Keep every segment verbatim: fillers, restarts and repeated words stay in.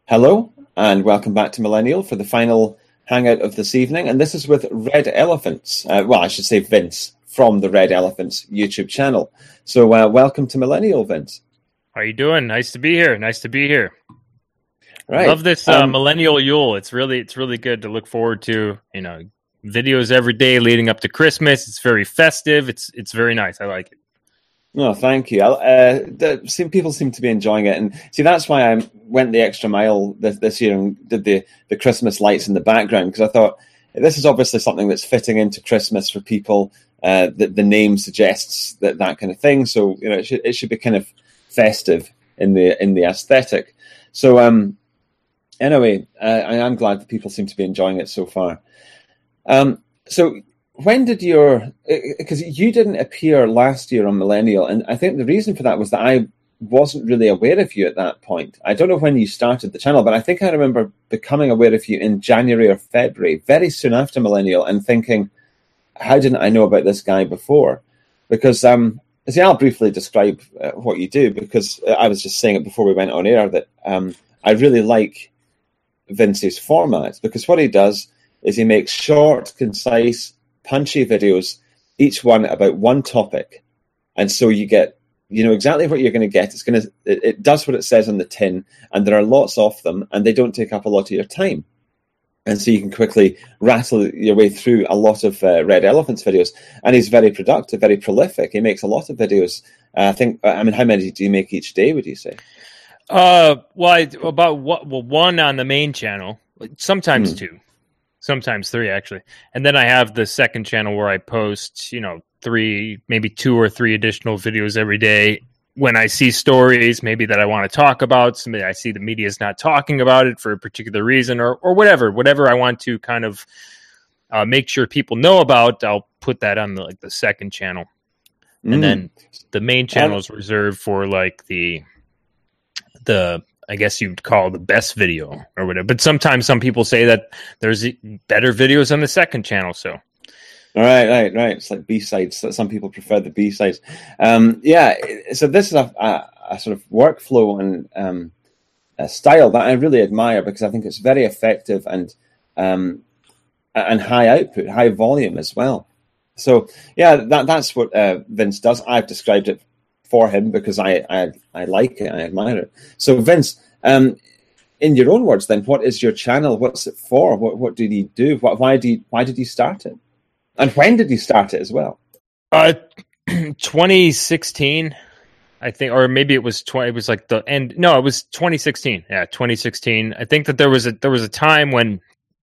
Hello, and welcome back to Millennial for the final hangout of this evening. And this is with Red Elephants. Uh, well, I should say Vince from the Red Elephants YouTube channel. So uh, welcome to Millennial, Vince. How are you doing? Nice to be here. Nice to be here. Right. Love this uh, um, Millennial Yule. It's really, it's really good to look forward to. You know, videos every day leading up to Christmas. It's very festive. It's, it's very nice. I like it. No, thank you. Uh, the, some people seem to be enjoying it, and see that's why I went the extra mile this, this year and did the, the Christmas lights in the background, because I thought this is obviously something that's fitting into Christmas for people. Uh, the, the name suggests that that kind of thing, so you know it should it should be kind of festive in the in the aesthetic. So um, anyway, uh, I am glad that people seem to be enjoying it so far. Um, so. When did your, because you didn't appear last year on Millennial, and I think the reason for that was that I wasn't really aware of you at that point. I don't know when you started the channel, but I think I remember becoming aware of you in January or February, very soon after Millennial, and thinking, how didn't I know about this guy before? Because, um, see, I'll briefly describe uh, what you do, because I was just saying it before we went on air that um, I really like Vince's formats, because what he does is he makes short, concise, punchy videos, each one about one topic, and so you get, you know exactly what you're going to get. It's going to, it, it does what it says on the tin, and there are lots of them, and they don't take up a lot of your time, and so you can quickly rattle your way through a lot of uh, Red Elephants videos. And he's very productive, very prolific. He makes a lot of videos. Uh, I think, I mean, how many do you make each day? Would you say? Uh, well, I, about what? Well, one on the main channel, sometimes Hmm. two. Sometimes three, actually. And then I have the second channel where I post, you know, three, maybe two or three additional videos every day. When I see stories, maybe that I want to talk about, somebody I see the media is not talking about it for a particular reason, or or whatever, whatever I want to kind of uh, make sure people know about, I'll put that on the, like the second channel. Mm. And then the main channel is reserved for like the the I guess you'd call the best video or whatever. But sometimes some people say that there's better videos on the second channel. So, All right, right, right. It's like B-sides. Some people prefer the B-sides. Um, yeah, so this is a, a, a sort of workflow and um, a style that I really admire, because I think it's very effective and um, and high output, high volume as well. So, yeah, that that's what uh, Vince does. I've described it for him because I, I I like it, I admire it. So Vince, um, in your own words, then, what is your channel? What's it for? What what did he do? What, why do you, why did you start it? And when did you start it as well? Uh, twenty sixteen, I think, or maybe it was twenty. It was like the end. No, it was twenty sixteen. Yeah, twenty sixteen. I think that there was a there was a time when,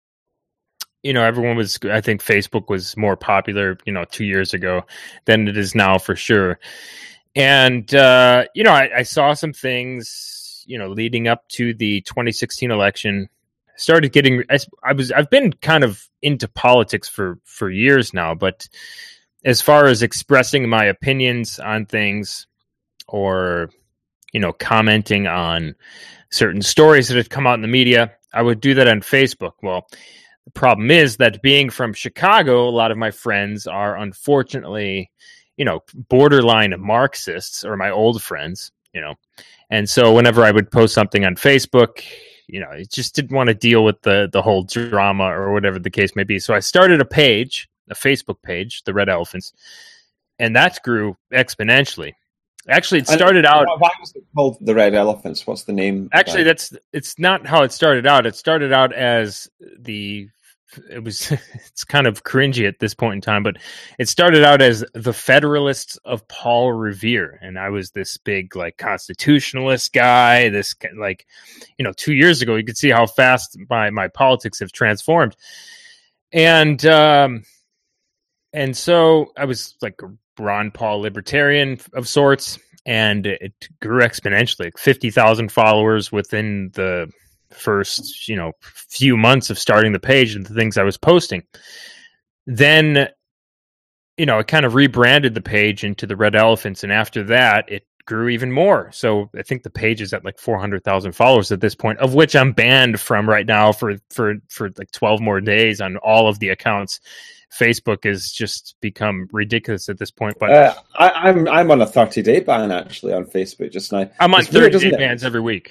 you know, everyone was. I think Facebook was more popular, you know, two years ago than it is now for sure. And, uh, you know, I, I saw some things, you know, leading up to the twenty sixteen election. I started getting, I, I was, I've been kind of into politics for, for years now, but as far as expressing my opinions on things or, you know, commenting on certain stories that had come out in the media, I would do that on Facebook. Well, the problem is that being from Chicago, a lot of my friends are unfortunately, you know, borderline Marxists, or my old friends, you know. And so whenever I would post something on Facebook, you know, I just didn't want to deal with the the whole drama or whatever the case may be. So I started a page, a Facebook page, the Red Elephants, and that grew exponentially. Actually, it started and out... Why was it called the Red Elephants? What's the name? Actually, that's it's not how it started out. It started out as the... It was, it's kind of cringy at this point in time, but it started out as the Federalists of Paul Revere. And I was this big, like, constitutionalist guy, this, like, you know, two years ago, you could see how fast my, my politics have transformed. And, um, and so I was like a Ron Paul libertarian of sorts, and it grew exponentially, like fifty thousand followers within the first, you know, few months of starting the page and the things I was posting. Then, you know, I kind of rebranded the page into the Red Elephants, and after that, it grew even more. So I think the page is at like four hundred thousand followers at this point, of which I'm banned from right now for for for like twelve more days on all of the accounts. Facebook has just become ridiculous at this point. But uh, I, I'm I'm on a thirty day ban actually on Facebook just now. I'm on It's weird, thirty day isn't it? bans every week.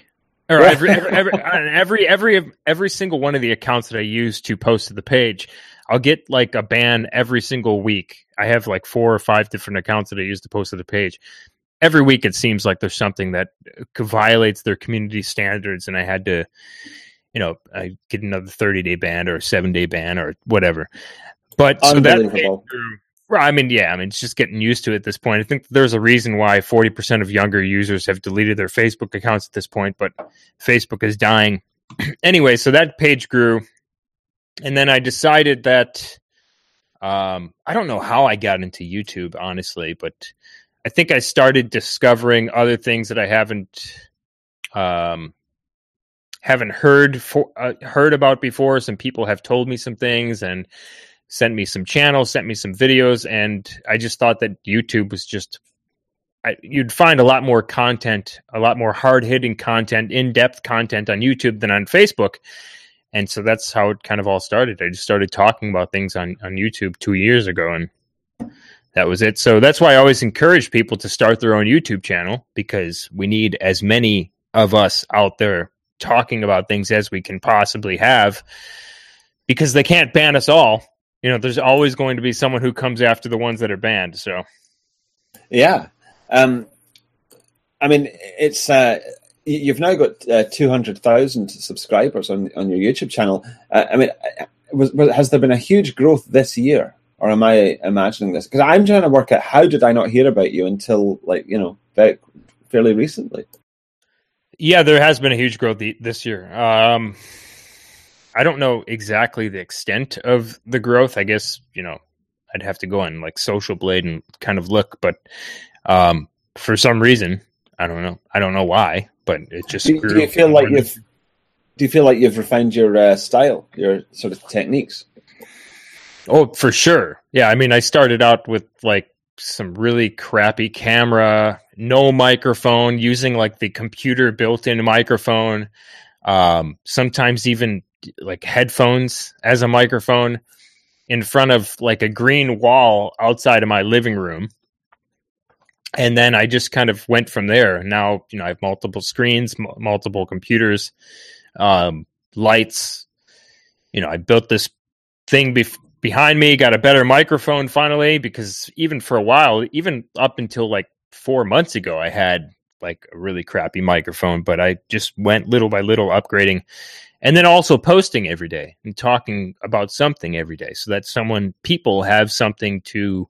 Or every every every, every every every single one of the accounts that I use to post to the page, I'll get like a ban every single week. I have like four or five different accounts that I use to post to the page. Every week it seems like there's something that violates their community standards, and I had to, you know, I get another thirty day ban or a seven day ban or whatever. But so that, I mean, yeah, I mean, it's just getting used to it at this point. I think there's a reason why forty percent of younger users have deleted their Facebook accounts at this point, but Facebook is dying. Anyway, so that page grew. And then I decided that, um, I don't know how I got into YouTube, honestly, but I think I started discovering other things that I haven't, um, haven't heard for, uh, heard about before. Some people have told me some things and sent me some channels, sent me some videos, and I just thought that YouTube was just, I, you'd find a lot more content, a lot more hard-hitting content, in-depth content on YouTube than on Facebook. And so that's how it kind of all started. I just started talking about things on, on YouTube two years ago, and that was it. So that's why I always encourage people to start their own YouTube channel, because we need as many of us out there talking about things as we can possibly have, because they can't ban us all. You know, there's always going to be someone who comes after the ones that are banned. So, yeah, um, I mean, it's uh, you've now got uh, two hundred thousand subscribers on on your YouTube channel. Uh, I mean, was, was, has there been a huge growth this year, or am I imagining this? Because I'm trying to work out, how did I not hear about you until, like, you know, very, fairly recently? Yeah, there has been a huge growth this year. Um, I don't know exactly the extent of the growth. I guess, you know, I'd have to go on like Social Blade and kind of look, but um, for some reason, I don't know. I don't know why, but it just do, grew. Do you feel like you've do you feel like you've refined your uh, style, your sort of techniques? Oh, for sure. Yeah, I mean, I started out with like some really crappy camera, no microphone, using like the computer built-in microphone. Um, sometimes even like headphones as a microphone in front of like a green wall outside of my living room. And then I just kind of went from there. Now, you know, I have multiple screens, m- multiple computers, um, lights. You know, I built this thing bef- behind me, got a better microphone finally, because even for a while, even up until like four months ago, I had like a really crappy microphone, but I just went little by little upgrading. And then also posting every day and talking about something every day, so that someone, people have something to,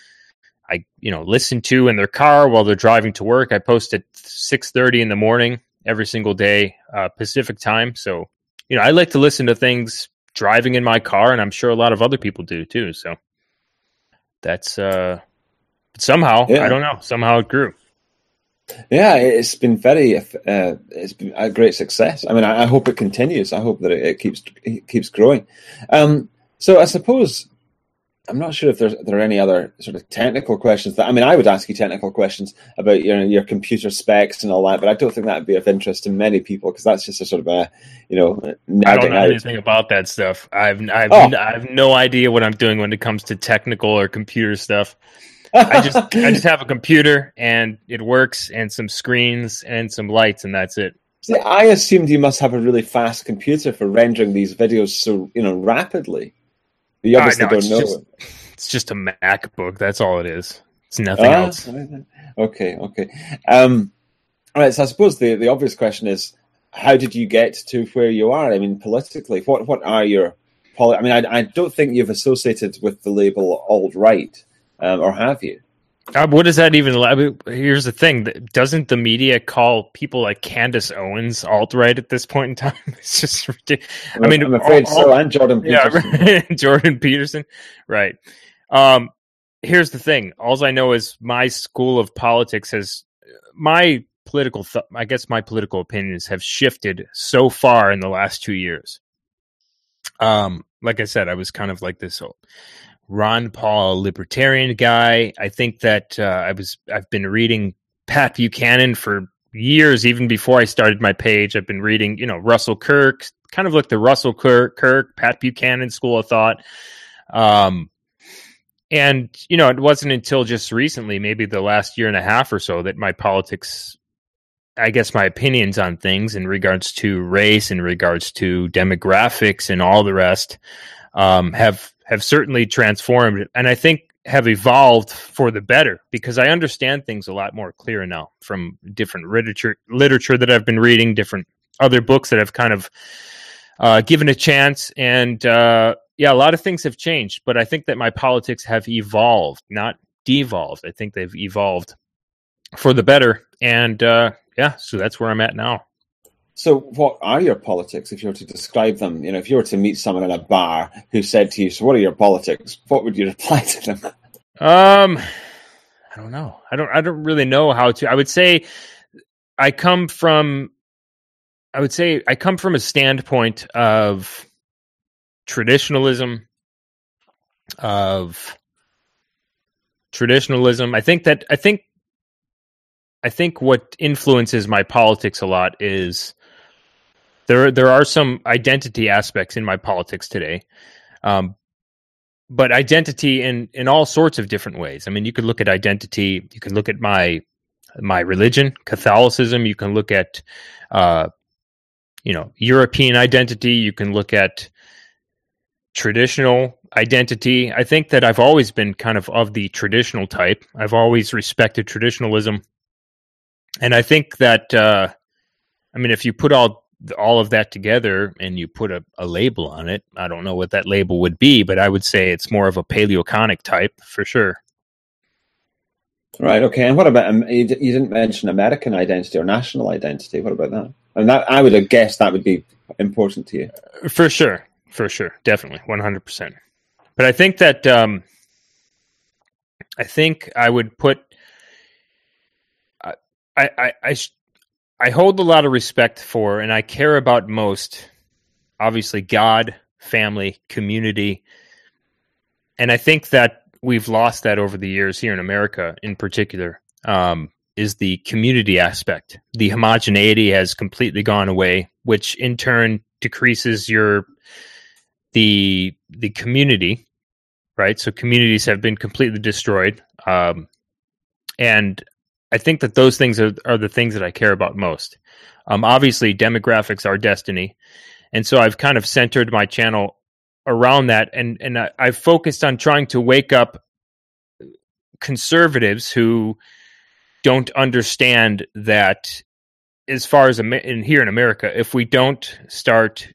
I, you know, listen to in their car while they're driving to work. I post at six thirty in the morning every single day, uh, Pacific time. So, you know, I like to listen to things driving in my car, and I'm sure a lot of other people do too. So that's, uh, somehow, yeah. I don't know, somehow it grew. Yeah, it's been very, uh, it's been a great success. I mean, I, I hope it continues. I hope that it, it keeps it keeps growing. Um, so I suppose, I'm not sure if there's, there are any other sort of technical questions. That I mean, I would ask you technical questions about your your computer specs and all that, but I don't think that would be of interest to many people, because that's just a sort of a, you know, I don't know out. anything about that stuff. I've I've, oh. I have no idea what I'm doing when it comes to technical or computer stuff. I just I just have a computer and it works, and some screens and some lights, and that's it. See, I assumed you must have a really fast computer for rendering these videos so, you know, rapidly. You obviously uh, no, don't it's know just, it. It's just a MacBook. That's all it is. It's nothing ah, else. Okay, okay. Um, all right. So I suppose the, the obvious question is, how did you get to where you are? I mean, politically, what what are your poli- I mean, I, I don't think you've associated with the label alt-right. Um, or have you? Uh, what does that even? I mean, here's the thing: doesn't the media call people like Candace Owens alt-right at this point in time? It's just ridiculous. I mean, I'm afraid all, so. And Jordan Peterson, yeah, Jordan Peterson, right? Um, here's the thing: all I know is my school of politics has my political. Th- I guess my political opinions have shifted so far in the last two years. Um, like I said, I was kind of like this. Whole, Ron Paul libertarian guy. I think that uh, I was I've been reading Pat Buchanan for years, even before I started my page. I've been reading, you know, Russell Kirk, kind of like the Russell Kirk, Kirk Pat Buchanan school of thought. Um, and you know, it wasn't until just recently, maybe the last year and a half or so, that my politics I guess my opinions on things in regards to race, in regards to demographics, and all the rest um, have have certainly transformed, and I think have evolved for the better, because I understand things a lot more clear now from different literature literature that I've been reading, different other books that I've kind of uh, given a chance, and uh, yeah, a lot of things have changed. But I think that my politics have evolved, not devolved. I think they've evolved for the better, and uh, yeah, so that's where I'm at now. So what are your politics, if you were to describe them? You know, if you were to meet someone in a bar who said to you, so what are your politics? What would you reply to them? Um, I don't know. I don't, I don't really know how to. I would say I come from, I would say I come from a standpoint of traditionalism, of traditionalism. I think that, I think, I think what influences my politics a lot is There, there are some identity aspects in my politics today, um, but identity in, in all sorts of different ways. I mean, you could look at identity. You can look at my my religion, Catholicism. You can look at, uh, you know, European identity. You can look at traditional identity. I think that I've always been kind of of the traditional type. I've always respected traditionalism, and I think that, uh, I mean, if you put all all of that together and you put a, a label on it, I don't know what that label would be, but I would say it's more of a paleoconic type for sure. Right. Okay. And what about, um, you, you didn't mention American identity or national identity. What about that? And that, I would have guessed that would be important to you. For sure. For sure. Definitely. one hundred percent. But I think that, um, I think I would put, I, I, I, I hold a lot of respect for, and I care about most, obviously, God, family, community. And I think that we've lost that over the years here in America in particular, um, is the community aspect. The homogeneity has completely gone away, which in turn decreases your, the, the community, right? So communities have been completely destroyed. Um, and I think that those things are, are the things that I care about most. Um, obviously, demographics are destiny. And so I've kind of centered my channel around that. And, and I, I've focused on trying to wake up conservatives who don't understand that, as far as in here in America, if we don't start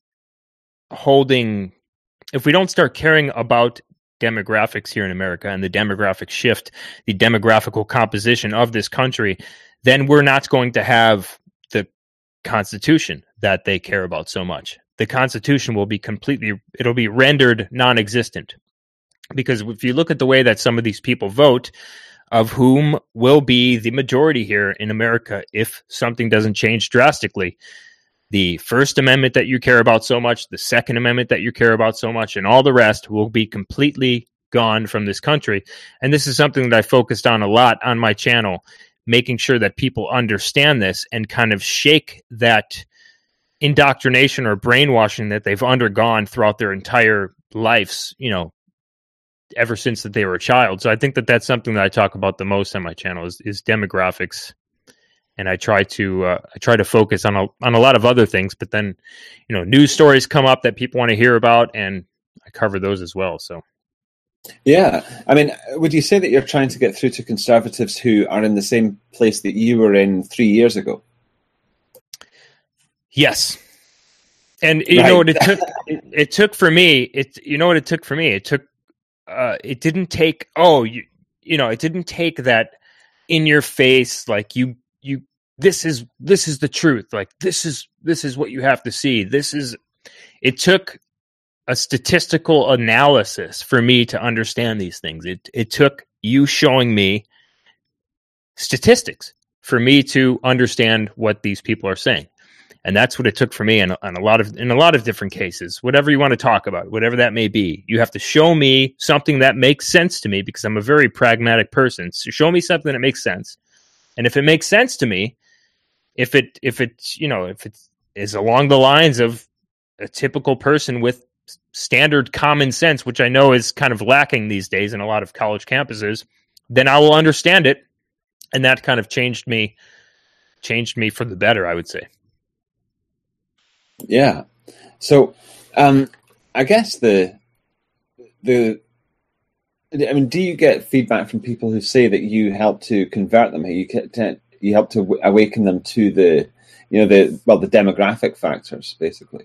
holding, if we don't start caring about demographics here in America and the demographic shift, the demographical composition of this country, then we're not going to have the Constitution that they care about so much. The Constitution will be completely, it'll be rendered non-existent. Because if you look at the way that some of these people vote, of whom will be the majority here in America if something doesn't change drastically, the First Amendment that you care about so much, the Second Amendment that you care about so much, and all the rest will be completely gone from this country. And this is something that I focused on a lot on my channel, making sure that people understand this and kind of shake that indoctrination or brainwashing that they've undergone throughout their entire lives, you know, ever since that they were a child. So I think that that's something that I talk about the most on my channel is, is demographics. And I try to uh, I try to focus on a on a lot of other things, but then, you know, news stories come up that people want to hear about, and I cover those as well. So, yeah, I mean, would you say that you're trying to get through to conservatives who are in the same place that you were in three years ago? Yes, and you right. know what it took. It, it took for me. It you know what it took for me. It took. Uh, it didn't take. Oh, you you know, it didn't take that in your face like you you. This is this is the truth. Like this is this is what you have to see. This is. It took a statistical analysis for me to understand these things. It it took you showing me statistics for me to understand what these people are saying, and that's what it took for me. And on a lot of in a lot of different cases, whatever you want to talk about, whatever that may be, you have to show me something that makes sense to me because I'm a very pragmatic person. So show me something that makes sense, and if it makes sense to me. If it, if it's, you know, if it is along the lines of a typical person with standard common sense, which I know is kind of lacking these days in a lot of college campuses, then I will understand it. And that kind of changed me changed me for the better, I would say. Yeah. So, um, I guess the the I mean, do you get feedback from people who say that you help to convert them? You can, you help to awaken them to the, you know, the well, the demographic factors, basically.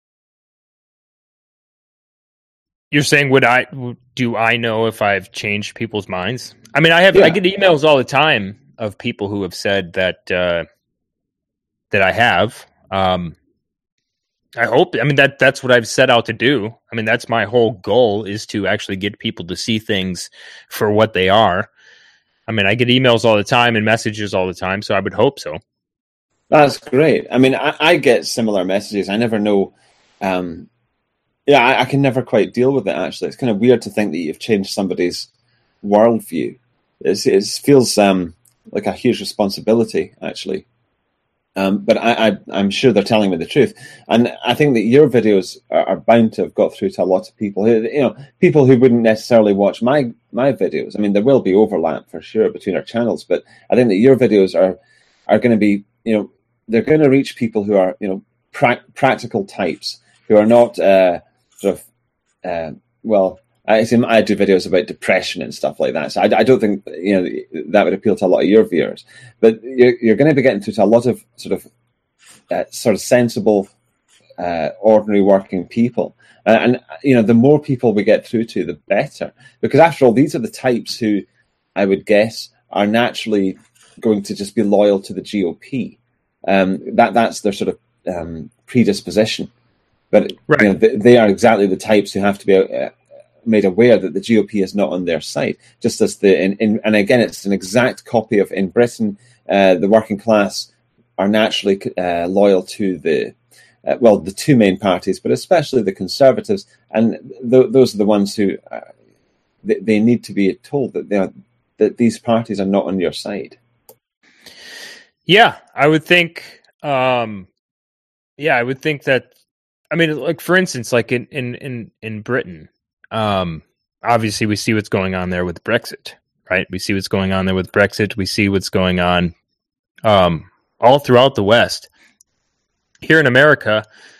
You're saying, would I do I know if I've changed people's minds? I mean, I have. Yeah. I get emails all the time of people who have said that uh, that I have. Um, I hope. I mean, that that's what I've set out to do. I mean, that's my whole goal, is to actually get people to see things for what they are. I mean, I get emails all the time and messages all the time, so I would hope so. That's great. I mean, I, I get similar messages. I never know. Um, yeah, I, I can never quite deal with it, actually. It's kind of weird to think that you've changed somebody's worldview. It's, it feels um, like a huge responsibility, actually. Um, but I, I, I'm sure they're telling me the truth, and I think that your videos are, are bound to have got through to a lot of people who, you know, people who wouldn't necessarily watch my my videos. I mean, there will be overlap for sure between our channels, but I think that your videos are are going to be, you know, they're going to reach people who are, you know, pra- practical types who are not uh, sort of uh, well. I, I do videos about depression and stuff like that, so I, I don't think, you know, that would appeal to a lot of your viewers. But you're, you're going to be getting through to a lot of sort of uh, sort of sensible, uh, ordinary working people, uh, and you know, the more people we get through to, the better. Because after all, these are the types who, I would guess, are naturally going to just be loyal to the G O P. Um, that that's their sort of um, predisposition. But right. You know, they, they are exactly the types who have to be Uh, made aware that the G O P is not on their side. Just as the in, in, and again, it's an exact copy of in Britain. Uh, the working class are naturally uh, loyal to the uh, well, the two main parties, but especially the Conservatives, and th- those are the ones who uh, they, they need to be told that they are, that these parties are not on your side. Yeah, I would think. Um, yeah, I would think that. I mean, like for instance, like in in in, in Britain. Um, obviously, we see what's going on there with Brexit, right? We see what's going on there with Brexit. We see what's going on um, all throughout the West. Here in America,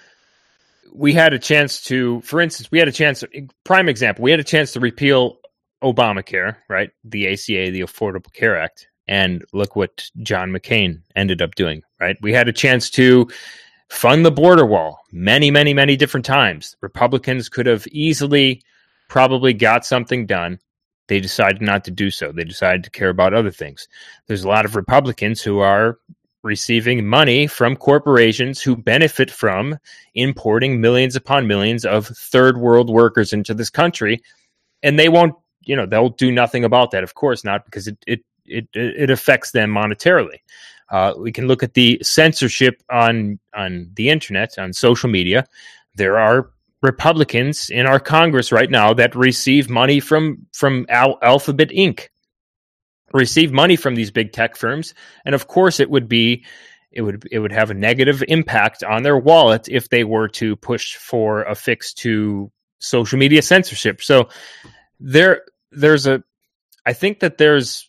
we had a chance to, for instance, we had a chance, prime example, we had a chance to repeal Obamacare, right? The A C A, the Affordable Care Act. And look what John McCain ended up doing, right? We had a chance to fund the border wall many, many, many different times. Republicans could have easily probably got something done. They decided not to do so. They decided to care about other things. There's a lot of Republicans who are receiving money from corporations who benefit from importing millions upon millions of third world workers into this country. And they won't, you know, they'll do nothing about that. Of course not, because it, it, it, it affects them monetarily. Uh, we can look at the censorship on, on the internet, on social media. There are Republicans in our Congress right now that receive money from from Al- Alphabet Incorporated, receive money from these big tech firms, and of course, it would be it would it would have a negative impact on their wallet if they were to push for a fix to social media censorship. So there, there's a, I think that there's,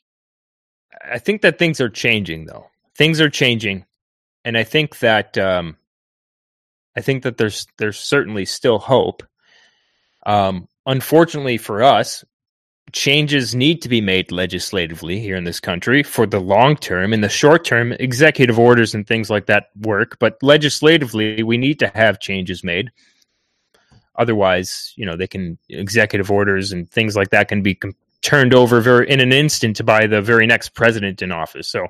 I think that things are changing though. Things are changing, and I think that. Um, I think that there's there's certainly still hope. Um, unfortunately for us, changes need to be made legislatively here in this country for the long term. In the short term, executive orders and things like that work, but legislatively, we need to have changes made. Otherwise, you know, they can executive orders and things like that can be com- turned over very in an instant by the very next president in office. So,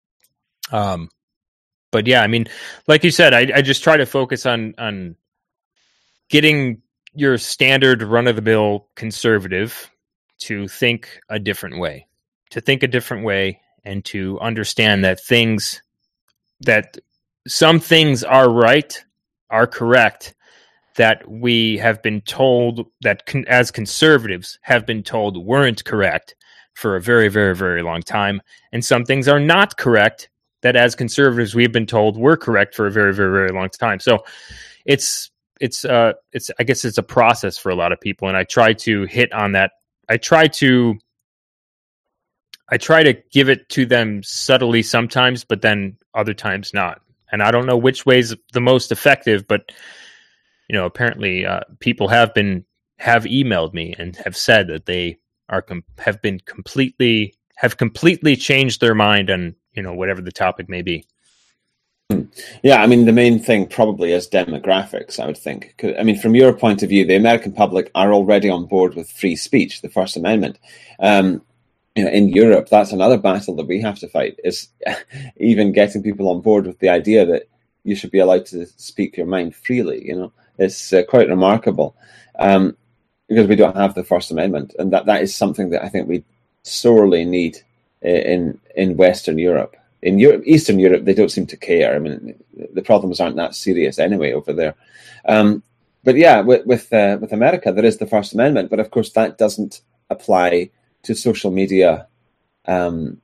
um. But yeah, I mean, like you said, I, I just try to focus on on getting your standard run-of-the-mill conservative to think a different way, to think a different way, and to understand that things, that some things are right, are correct, that we have been told, that con- as conservatives have been told weren't correct for a very, very, very long time, and some things are not correct that as conservatives we've been told were correct for a very, very, very long time. So it's it's uh it's I guess it's a process for a lot of people, and I try to hit on that. I try to I try to give it to them subtly sometimes, but then other times not. And I don't know which way is the most effective, but you know, apparently uh, people have been have emailed me and have said that they are com- have been completely have completely changed their mind on, you know, whatever the topic may be. Yeah, I mean, the main thing probably is demographics, I would think. I mean, from your point of view, the American public are already on board with free speech, the First Amendment. Um, you know, in Europe, that's another battle that we have to fight, is even getting people on board with the idea that you should be allowed to speak your mind freely. You know, it's uh, quite remarkable um, because we don't have the First Amendment. And that, that is something that I think we sorely need in, in Western Europe. In Europe, Eastern Europe, they don't seem to care. I mean, the problems aren't that serious anyway over there. Um, but yeah, with with, uh, with America, there is the First Amendment, but of course that doesn't apply to social media. Um,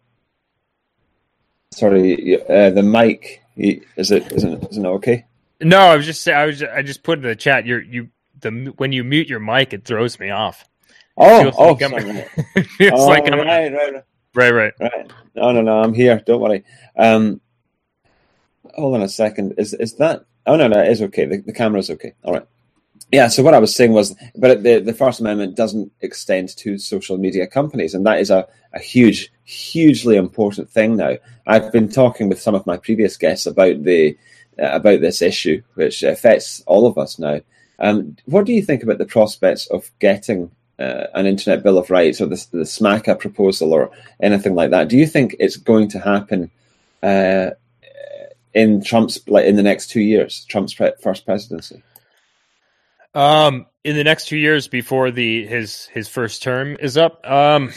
sorry, uh, the mic is it isn't isn't it okay? No, I was just saying. I was I just put in the chat. You're you the when you mute your mic, it throws me off. It oh, oh, like sorry. it feels oh, like I'm right, right, right. Right, right, right. No, no, no. I'm here. Don't worry. Um, hold on a second. Is is that? Oh no, no. It is okay. The, the camera's okay. All right. Yeah. So what I was saying was, but the the First Amendment doesn't extend to social media companies, and that is a, a huge, hugely important thing now. I've been talking with some of my previous guests about the uh, about this issue, which affects all of us now. Um, what do you think about the prospects of getting Uh, an Internet Bill of Rights or the, the SMACA proposal or anything like that? Do you think it's going to happen uh, in Trump's, like in the next two years, Trump's pre- first presidency? Um, in the next two years before the his his first term is up, um,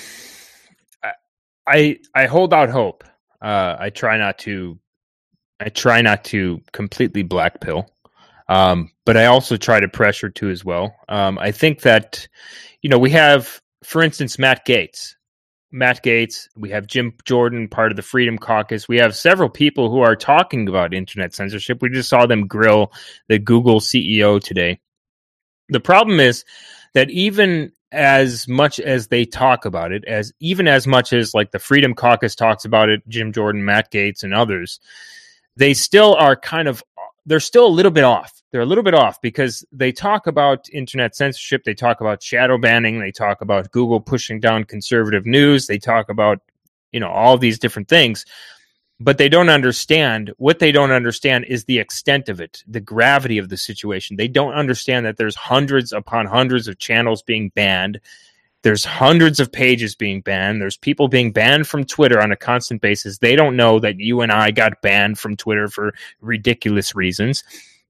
I I hold out hope. Uh, I try not to, I try not to completely black pill, um, but I also try to pressure too as well. Um, I think that. You know, we have, for instance, Matt Gaetz. Matt Gaetz, we have Jim Jordan, part of the Freedom Caucus. We have several people who are talking about internet censorship. We just saw them grill the Google C E O today. The problem is that even as much as they talk about it, as even as much as like the Freedom Caucus talks about it, Jim Jordan, Matt Gaetz, and others, they still are kind of, they're still a little bit off. They're a little bit off because they talk about internet censorship. They talk about shadow banning. They talk about Google pushing down conservative news. They talk about, you know, all these different things, but they don't understand. What they don't understand is the extent of it, the gravity of the situation. They don't understand that there's hundreds upon hundreds of channels being banned. There's hundreds of pages being banned. There's people being banned from Twitter on a constant basis. They don't know that you and I got banned from Twitter for ridiculous reasons.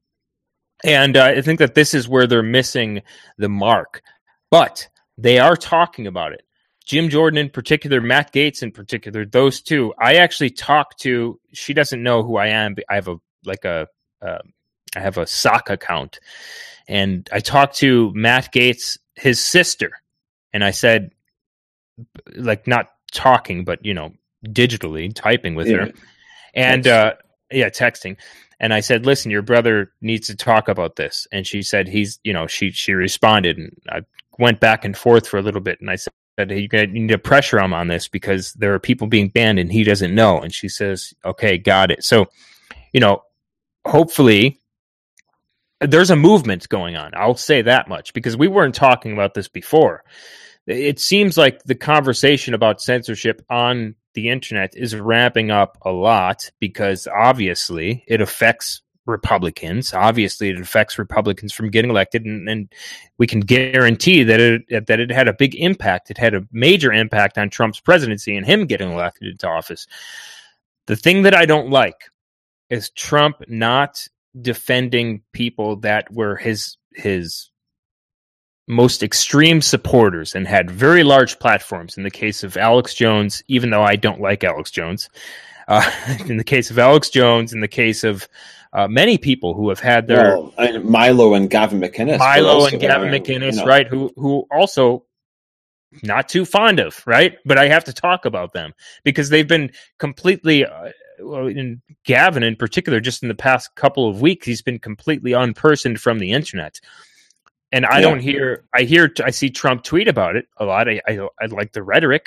And uh, I think that this is where they're missing the mark. But they are talking about it. Jim Jordan in particular, Matt Gaetz in particular, those two. I actually talked to, she doesn't know who I am, but I have a, like a, uh, I have a sock account. And I talked to Matt Gaetz, his sister. And I said, like, not talking, but, you know, digitally typing with yeah. her. And, uh, yeah, texting. And I said, listen, your brother needs to talk about this. And she said, he's, you know, she, she responded, and I went back and forth for a little bit. And I said, hey, you need to pressure him on this because there are people being banned and he doesn't know. And she says, okay, got it. So, you know, hopefully there's a movement going on. I'll say that much because we weren't talking about this before. It seems like the conversation about censorship on the internet is ramping up a lot because obviously it affects Republicans. Obviously it affects Republicans from getting elected, and, and we can guarantee that it that it had a big impact. It had a major impact on Trump's presidency and him getting elected into office. The thing that I don't like is Trump not defending people that were his his most extreme supporters and had very large platforms. In the case of Alex Jones, even though I don't like Alex Jones, uh, in the case of Alex Jones, in the case of uh, many people who have had their well, I mean, Milo and Gavin McInnes, Milo and Gavin there, McInnes, you know. right? Who who also not too fond of, right? But I have to talk about them because they've been completely. Uh, well, in Gavin in particular, just in the past couple of weeks, he's been completely unpersoned from the internet. And I yeah. don't hear, I hear, I see Trump tweet about it a lot. I, I, I like the rhetoric,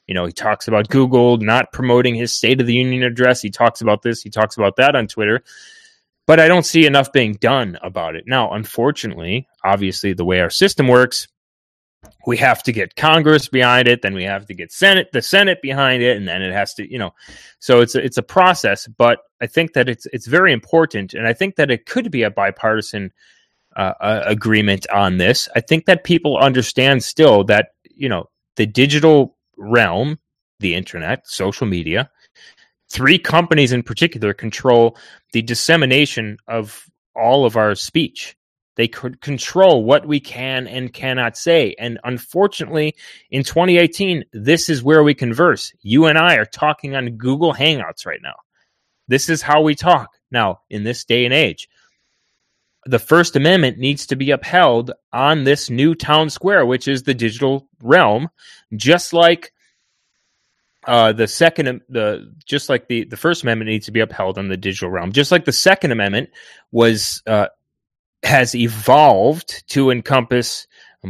You know, he talks about Google not promoting his State of the Union address. He talks about this. He talks about that on Twitter. But I don't see enough being done about it. Now, unfortunately, obviously, the way our system works, we have to get Congress behind it, then we have to get Senate, the Senate behind it, and then it has to, you know. So it's a, it's a process. But I think that it's it's very important, and I think that it could be a bipartisan uh, uh, agreement on this. I think that people understand still that, you know, the digital realm, the internet, social media, three companies in particular control the dissemination of all of our speech. They could control what we can and cannot say. And unfortunately, in twenty eighteen, this is where we converse. You and I are talking on Google Hangouts right now. This is how we talk now in this day and age. The First Amendment needs to be upheld on this new town square, which is the digital realm, just like uh, the second, the just like the, the First Amendment needs to be upheld on the digital realm, just like the Second Amendment was uh, has evolved to encompass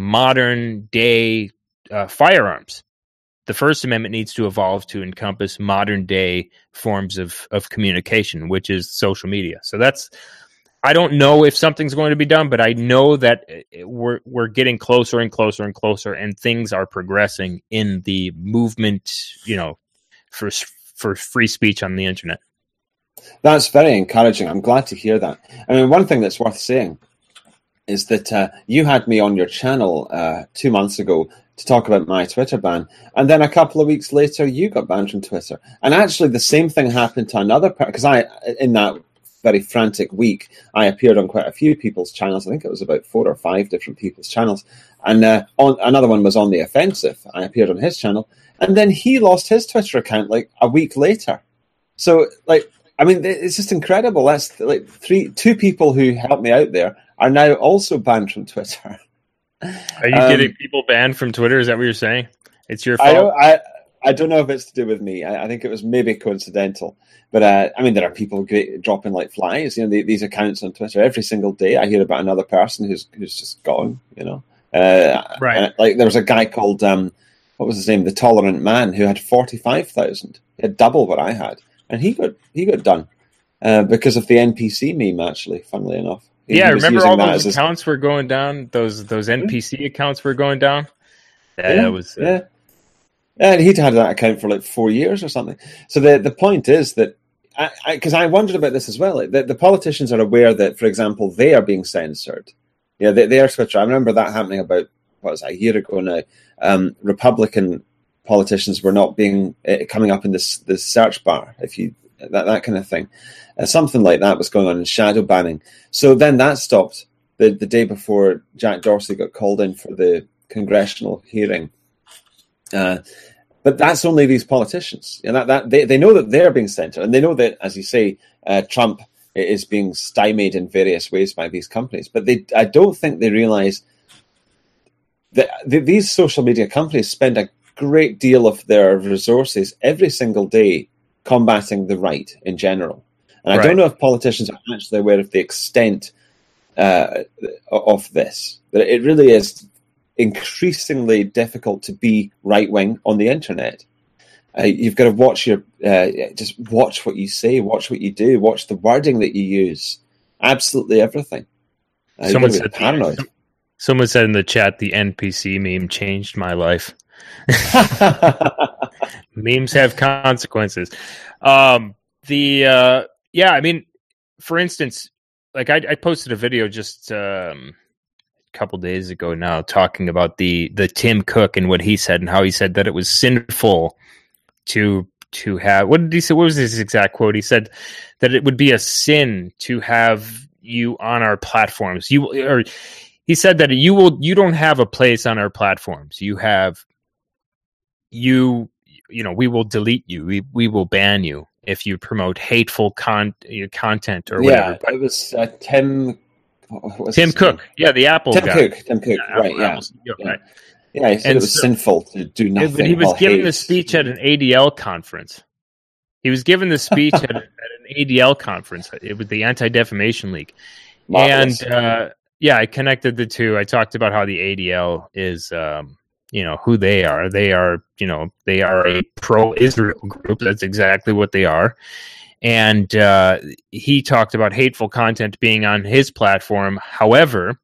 modern day uh, firearms. The First Amendment needs to evolve to encompass modern day forms of of communication, which is social media. So that's. I don't know if something's going to be done, but I know that we're we're getting closer and closer and closer, and things are progressing in the movement, you know, for for free speech on the internet. That's very encouraging. I'm glad to hear that. I mean, one thing that's worth saying is that uh, you had me on your channel uh, two months ago to talk about my Twitter ban, and then a couple of weeks later, you got banned from Twitter. And actually, the same thing happened to another person, because I, in that very frantic week, I appeared on quite a few people's channels. I think it was about four or five different people's channels. And uh, on another one was On the Offensive. I appeared on his channel. And then he lost his Twitter account like a week later. So, like, I mean, it's just incredible. That's like three, two people who helped me out there are now also banned from Twitter. Are you um, getting people banned from Twitter? Is that what you're saying? It's your fault? I don't, I, I don't know if it's to do with me. I, I think it was maybe coincidental. But, uh, I mean, there are people great, dropping like flies. You know, the, these accounts on Twitter, every single day I hear about another person who's who's just gone, you know. Uh, right. And, like, there was a guy called, um, what was his name? The Tolerant Man, who had forty-five thousand. He had double what I had. And he got he got done uh, because of the N P C meme, actually, funnily enough. He, yeah, he remember all those his... accounts were going down? Those those N P C accounts were going down? Yeah, yeah, that was... Uh... yeah. And he'd had that account for like four years or something. So the, the point is that, because I, I, I wondered about this as well, like, the, the politicians are aware that, for example, they are being censored. Yeah, they, they are Twitter. I remember that happening about, what was it, a year ago now. Um, Republican politicians were not being, uh, coming up in this, this search bar, if you, that, that kind of thing. Uh, something like that was going on in shadow banning. So then that stopped the, the day before Jack Dorsey got called in for the congressional hearing. Uh, but that's only these politicians. And that, that they, they know that they're being censored, and they know that, as you say, uh, Trump is being stymied in various ways by these companies. But they, I don't think they realize that th- these social media companies spend a great deal of their resources every single day combating the right in general. And right. I don't know if politicians are actually aware of the extent uh, of this. That it really is increasingly difficult to be right-wing on the internet. Uh, you've got to watch your, uh, just watch what you say, watch what you do, watch the wording that you use. Absolutely everything. Uh, someone said paranoid. The, someone said in the chat, the N P C meme changed my life. Memes have consequences. Um, the uh, yeah, I mean, for instance, like I, I posted a video just um, a couple days ago now talking about the the Tim Cook and what he said, and how he said that it was sinful to to have, what did he say? What was his exact quote? He said that it would be a sin to have you on our platforms. You or he said that you will you don't have a place on our platforms. You have you you know we will delete you. We we will ban you if you promote hateful con- content or whatever. Yeah, but it was uh, Tim. Tim Cook. Name? Yeah, the Apple Tim guy. Cook. Tim Cook. Yeah, right. Apple, Yeah. Apple, yeah. Right. Yeah, he said and it was so, sinful to do nothing. But he was giving hate. the speech at an A D L conference. He was giving the speech at, at an A D L conference. It was the Anti-Defamation League. Marvelous. And uh, yeah, I connected the two. I talked about how the A D L is, um, you know, who they are. They are, you know, they are a pro-Israel group. That's exactly what they are. And uh, he talked about hateful content being on his platform. However,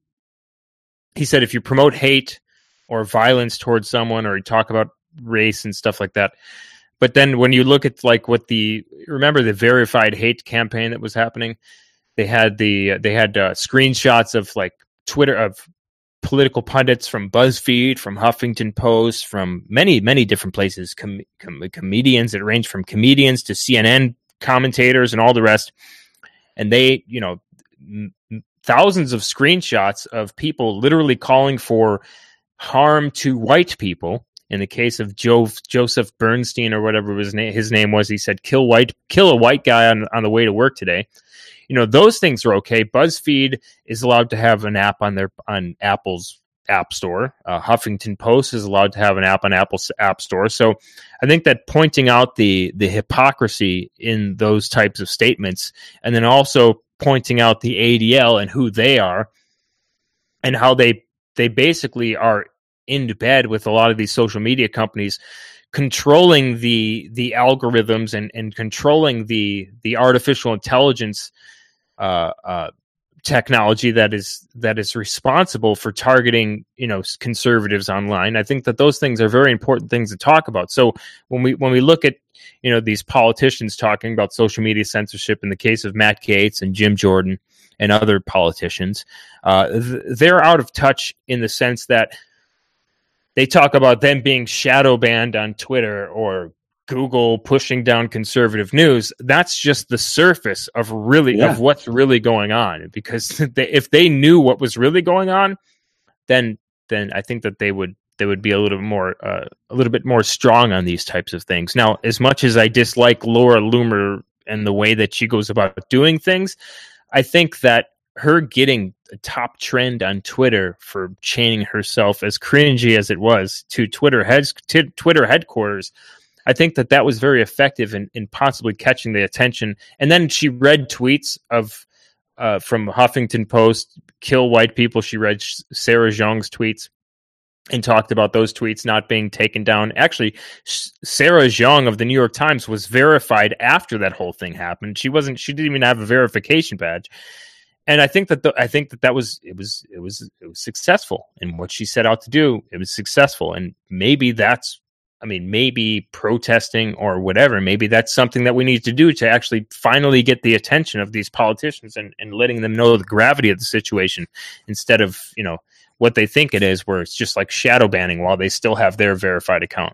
he said if you promote hate or violence towards someone, or you talk about race and stuff like that, but then when you look at like what the, remember the verified hate campaign that was happening, they had the, they had uh, screenshots of like Twitter, of political pundits from BuzzFeed, from Huffington Post, from many, many different places, com- com- comedians that range from comedians to C N N commentators and all the rest. And they, you know, m- thousands of screenshots of people literally calling for harm to white people. In the case of Joe, Joseph Bernstein or whatever his name, his name was, he said, kill white, kill a white guy on, on the way to work today. You know, those things are okay. BuzzFeed is allowed to have an app on their, on Apple's App Store. Uh, Huffington Post is allowed to have an app on Apple's App Store. So I think that pointing out the, the hypocrisy in those types of statements, and then also pointing out the A D L and who they are and how they, they basically are in bed with a lot of these social media companies, controlling the the algorithms and, and controlling the the artificial intelligence uh, uh, technology that is that is responsible for targeting, you know, conservatives online. I think that those things are very important things to talk about. So when we when we look at, you know, these politicians talking about social media censorship in the case of Matt Gaetz and Jim Jordan and other politicians, uh, th- they're out of touch in the sense that they talk about them being shadow banned on Twitter or Google pushing down conservative news. That's just the surface of really yeah. of what's really going on. Because they, if they knew what was really going on, then then I think that they would they would be a little more uh, a little bit more strong on these types of things. Now, as much as I dislike Laura Loomer and the way that she goes about doing things, I think that her getting a top trend on Twitter for chaining herself, as cringy as it was, to Twitter heads, to Twitter headquarters, I think that that was very effective in, in possibly catching the attention. And then she read tweets of uh, from Huffington Post, kill white people. She read Sarah Jeong's tweets and talked about those tweets not being taken down. Actually, Sarah Jeong of the New York Times was verified after that whole thing happened. She wasn't. She didn't even have a verification badge. And I think that the, I think that that was it was it was it was successful in what she set out to do. It was successful, and maybe that's, I mean, maybe protesting or whatever, maybe that's something that we need to do to actually finally get the attention of these politicians and, and letting them know the gravity of the situation, instead of, you know, what they think it is, where it's just like shadow banning while they still have their verified account.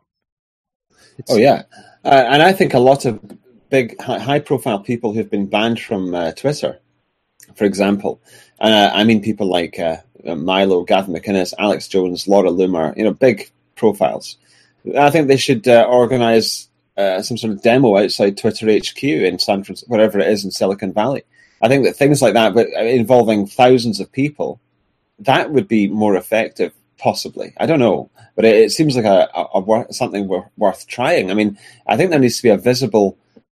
It's, oh yeah, uh, and I think a lot of big high profile people who've been banned from uh, Twitter, for example, uh, I mean people like uh, Milo, Gavin McInnes, Alex Jones, Laura Loomer, you know, big profiles. I think they should uh, organize uh, some sort of demo outside Twitter H Q in San Francisco, wherever it is in Silicon Valley. I think that things like that, but involving thousands of people, that would be more effective, possibly. I don't know, but it, it seems like a, a, a something worth, worth trying. I mean, I think there needs to be a visible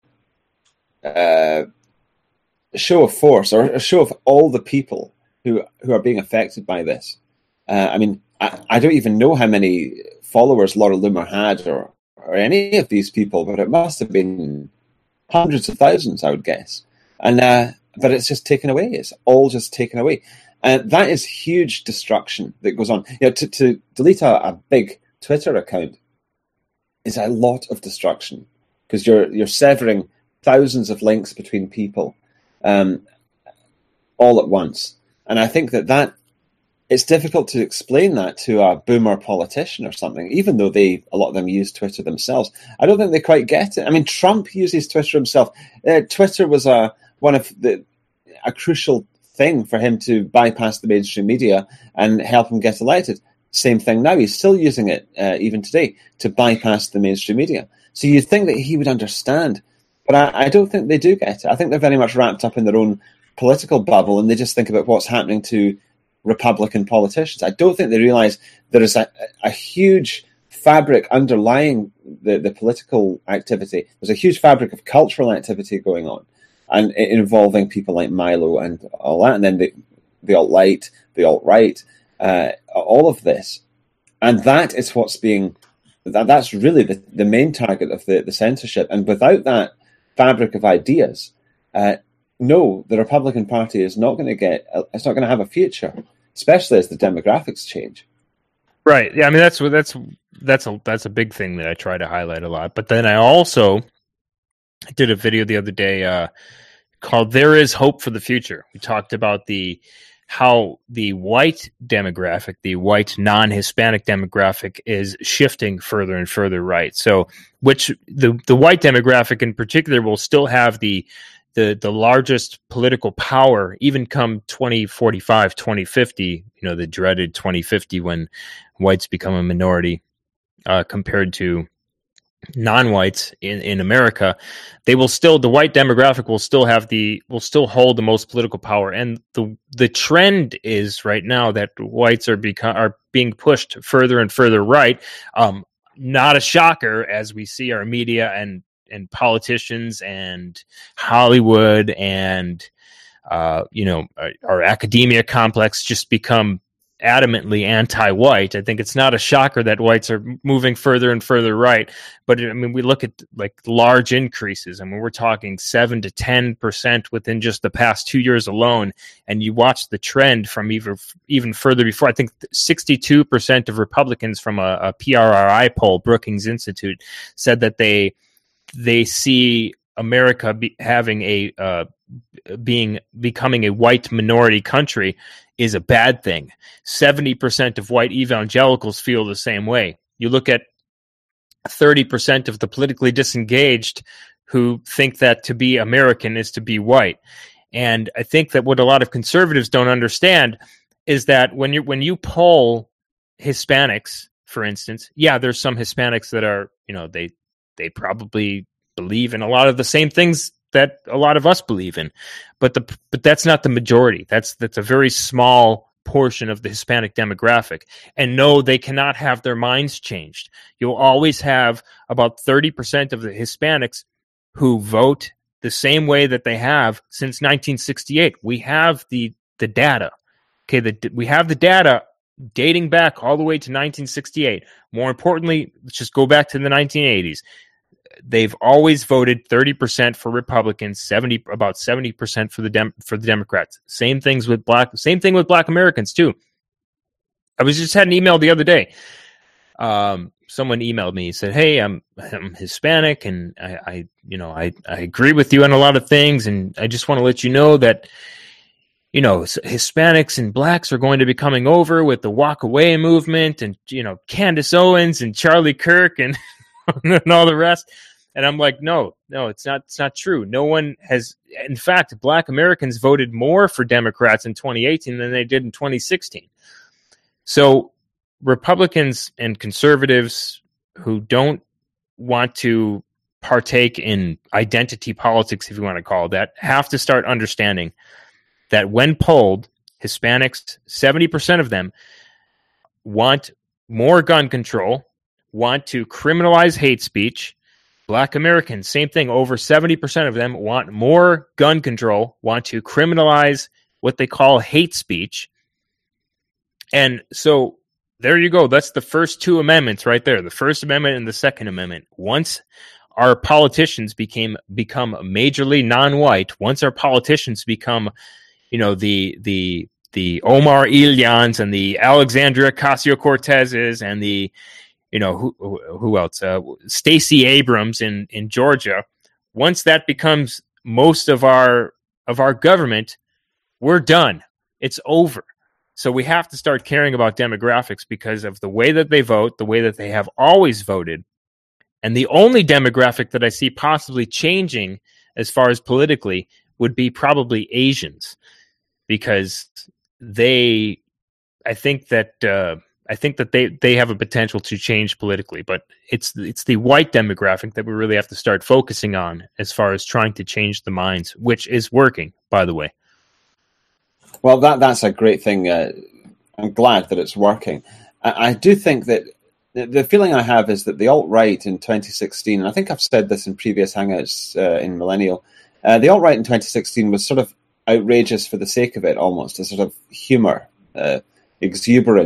uh, show of force, or a show of all the people who who are being affected by this. Uh, I mean, I, I don't even know how many followers Laura Loomer had, or, or any of these people, but it must have been hundreds of thousands, I would guess. And uh, but it's just taken away. It's all just taken away. And that is huge destruction that goes on. You know, to, to delete a, a big Twitter account is a lot of destruction, because you're you're severing thousands of links between people um, all at once. And I think that, that it's difficult to explain that to a boomer politician or something, even though they a lot of them use Twitter themselves. I don't think they quite get it. I mean, Trump uses Twitter himself. Uh, Twitter was a one of the a crucial thing for him to bypass the mainstream media and help him get elected. Same thing now. He's still using it uh, even today to bypass the mainstream media. So you'd think that he would understand, but I, I don't think they do get it. I think they're very much wrapped up in their own political bubble, and they just think about what's happening to Republican politicians. I don't think they realize there is a, a huge fabric underlying the, the political activity. There's a huge fabric of cultural activity going on, and involving people like Milo and all that, and then the, the alt-right, the alt-right, uh, all of this. And that is what's being, that, that's really the, the main target of the, the censorship. And without that fabric of ideas, uh, no, the Republican Party is not going to get, it's not going to have a future, especially as the demographics change. Right. Yeah. I mean, that's that's that's a that's a big thing that I try to highlight a lot. But then I also did a video the other day uh, called "There Is Hope for the Future." We talked about the how the white demographic, the white non-Hispanic demographic, is shifting further and further right. So, which the the white demographic in particular will still have the the the largest political power, even come twenty forty-five, twenty fifty, you know, the dreaded twenty fifty when whites become a minority uh, compared to non-whites in, in America. They will still, the white demographic will still have the, will still hold the most political power. And the the trend is right now that whites are become, are being pushed further and further right. Um, not a shocker as we see our media and and politicians and Hollywood and, uh, you know, our, our academia complex just become adamantly anti-white. I think it's not a shocker that whites are moving further and further right. But I mean, we look at like large increases. I mean, we're talking seven to ten percent within just the past two years alone. And you watch the trend from even, even further before. I think sixty-two percent of Republicans from a, a P R R I poll, Brookings Institute, said that they, they see America be, having a uh, being becoming a white minority country is a bad thing. seventy percent of white evangelicals feel the same way. You look at thirty percent of the politically disengaged who think that to be American is to be white. And I think that what a lot of conservatives don't understand is that when you when you poll Hispanics, for instance, yeah, there's some Hispanics that are, you know, they they probably believe in a lot of the same things that a lot of us believe in, but the but that's not the majority. That's that's a very small portion of the Hispanic demographic. And no, they cannot have their minds changed. You'll always have about thirty percent of the Hispanics who vote the same way that they have since nineteen sixty-eight. We have the the data. Okay, the, we have the data dating back all the way to nineteen sixty-eight. More importantly, let's just go back to the nineteen eighties. They've always voted thirty percent for Republicans, seventy about seventy percent for the Dem, for the Democrats. Same things with black, same thing with black Americans too. I was just had an email the other day. Um, someone emailed me, said, "Hey, I'm I'm Hispanic, and I, I you know I, I agree with you on a lot of things, and I just want to let you know that, you know, Hispanics and blacks are going to be coming over with the Walk Away movement, and, you know, Candace Owens and Charlie Kirk and, and all the rest." And I'm like, no, no, it's not. It's not true. No one has. In fact, black Americans voted more for Democrats in twenty eighteen than they did in twenty sixteen. So Republicans and conservatives who don't want to partake in identity politics, if you want to call it that, have to start understanding that when polled, Hispanics, seventy percent of them want more gun control, want to criminalize hate speech. Black Americans, same thing. Over seventy percent of them want more gun control, want to criminalize what they call hate speech. And so there you go. That's the first two amendments right there, the First Amendment and the Second Amendment. Once our politicians became become majorly non-white, once our politicians become, you know, the the the Omar Ilyans and the Alexandria Ocasio-Cortezes and the, you know, who who else? Uh, Stacey Abrams in, in Georgia. Once that becomes most of our of our government, we're done. It's over. So we have to start caring about demographics because of the way that they vote, the way that they have always voted. And the only demographic that I see possibly changing as far as politically would be probably Asians, because they, I think that uh, I think that they, they have a potential to change politically, but it's it's the white demographic that we really have to start focusing on as far as trying to change the minds, which is working, by the way. Well, that that's a great thing. Uh, I'm glad that it's working. I, I do think that the, the feeling I have is that the alt-right in twenty sixteen, and I think I've said this in previous Hangouts uh, in Millennial, uh, the alt-right in twenty sixteen was sort of outrageous for the sake of it, almost, a sort of humour, uh, exuberance.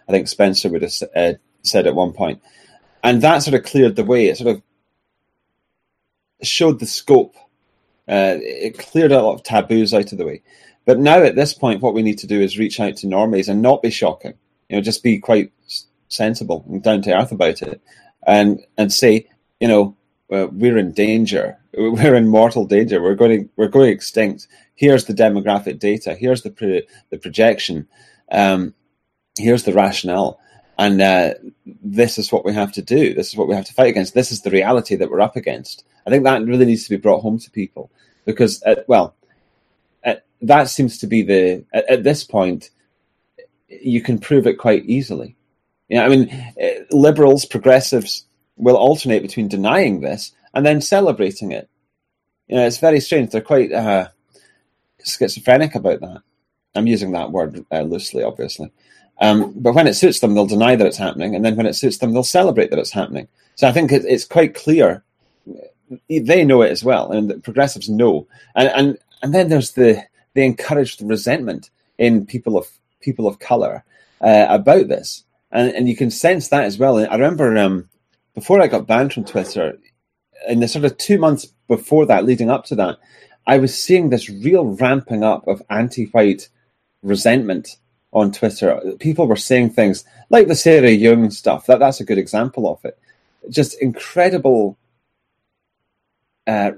I think Spencer would have uh, said at one point. And that sort of cleared the way. It sort of showed the scope. Uh, it cleared a lot of taboos out of the way. But now at this point, what we need to do is reach out to normies and not be shocking. You know, just be quite sensible and down to earth about it, and and say, you know, uh, we're in danger. We're in mortal danger. We're going we're going extinct. Here's the demographic data. Here's the pro- the projection. Um, here's the rationale. And uh, this is what we have to do. This is what we have to fight against. This is the reality that we're up against. I think that really needs to be brought home to people because, uh, well, uh, that seems to be the, at, at this point, you can prove it quite easily. You know, I mean, uh, liberals, progressives will alternate between denying this and then celebrating it. You know, it's very strange. They're quite uh, schizophrenic about that. I'm using that word uh, loosely, obviously. Um, but when it suits them, they'll deny that it's happening, and then when it suits them, they'll celebrate that it's happening. So I think it, it's quite clear. They know it as well, and the progressives know. And and, and then there's the the encouraged resentment in people of people of color uh, about this, and and you can sense that as well. I remember um, before I got banned from Twitter, in the sort of two months before that, leading up to that, I was seeing this real ramping up of anti-white resentment on Twitter. People were saying things like the Sarah Young stuff. That that's a good example of it. Just incredible uh,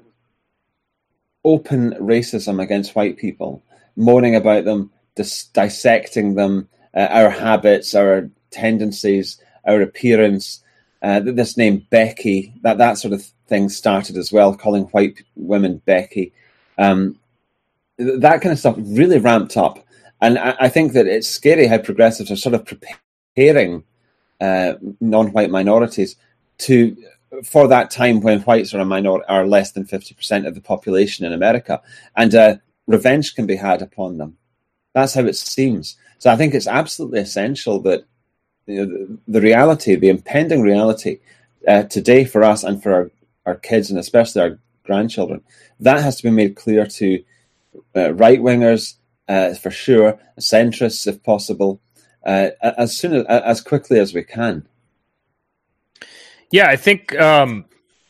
open racism against white people, moaning about them, dis- dissecting them, uh, our habits, our tendencies, our appearance. Uh, this name Becky, that that sort of thing started as well, calling white women Becky. Um, that kind of stuff really ramped up. And I think that it's scary how progressives are sort of preparing uh, non-white minorities to for that time when whites are a minor are less than fifty percent of the population in America, and uh, revenge can be had upon them. That's how it seems. So I think it's absolutely essential that you know, the, the reality, the impending reality uh, today for us and for our, our kids and especially our grandchildren, that has to be made clear to uh, right-wingers, Uh, for sure, centrists if possible, uh, as soon as as quickly as we can. Yeah, I think. Um,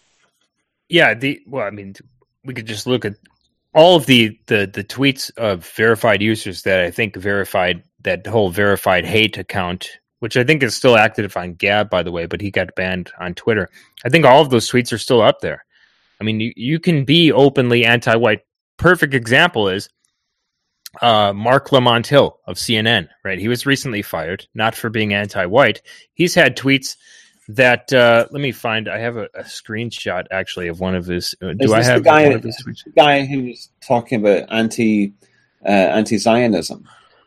yeah, the well, I mean, we could just look at all of the, the the tweets of verified users that I think verified that whole verified hate account, which I think is still active on Gab, by the way, but he got banned on Twitter. I think all of those tweets are still up there. I mean, you, you can be openly anti-white. Perfect example is. Uh, Mark Lamont Hill of C N N, right? He was recently fired, not for being anti-white. He's had tweets that, uh, let me find, I have a, a screenshot actually of one of his, uh, do I have the guy, one of his tweets? The guy who was talking about anti, uh, anti-Zionism.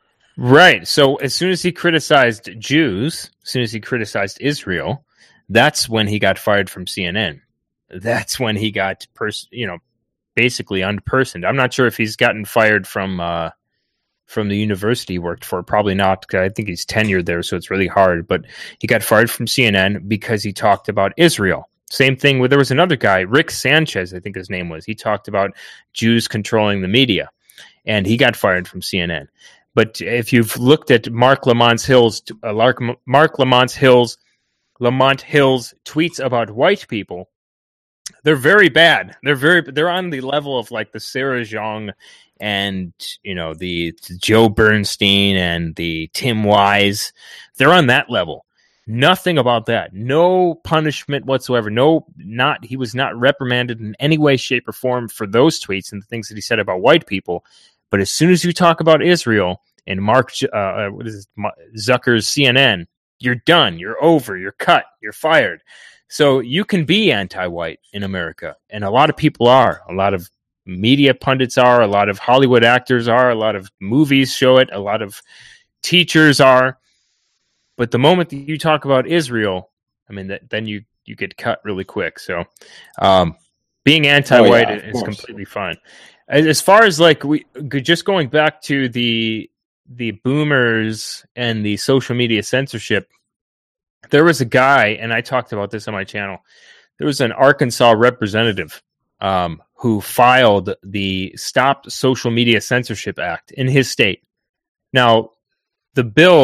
Right. So as soon as he criticized Jews, as soon as he criticized Israel, that's when he got fired from C N N. That's when he got, pers- you know, basically unpersoned. I'm not sure if he's gotten fired from uh, from the university he worked for. Probably not. I think he's tenured there, so it's really hard. But he got fired from C N N because he talked about Israel. Same thing with, there was another guy, Rick Sanchez, I think his name was. He talked about Jews controlling the media, and he got fired from C N N. But if you've looked at Mark Lamont Hill's uh, Mark Lamont Hill's Lamont Hill's tweets about white people, they're very bad. They're very. They're on the level of like the Sarah Jeong and you know the, the Joe Bernstein and the Tim Wise. They're on that level. Nothing about that. No punishment whatsoever. No, not he was not reprimanded in any way, shape, or form for those tweets and the things that he said about white people. But as soon as you talk about Israel and Mark uh, what is it, Zucker's C N N, you're done. You're over. You're cut. You're fired. So you can be anti-white in America, and a lot of people are. A lot of media pundits are. A lot of Hollywood actors are. A lot of movies show it. A lot of teachers are. But the moment that you talk about Israel, I mean, that, then you, you get cut really quick. So um, being anti-white oh, yeah, is completely fine. As far as like we just going back to the the boomers and the social media censorship. There was a guy, and I talked about this on my channel. There was an Arkansas representative um, who filed the Stop Social Media Censorship Act in his state. Now, the bill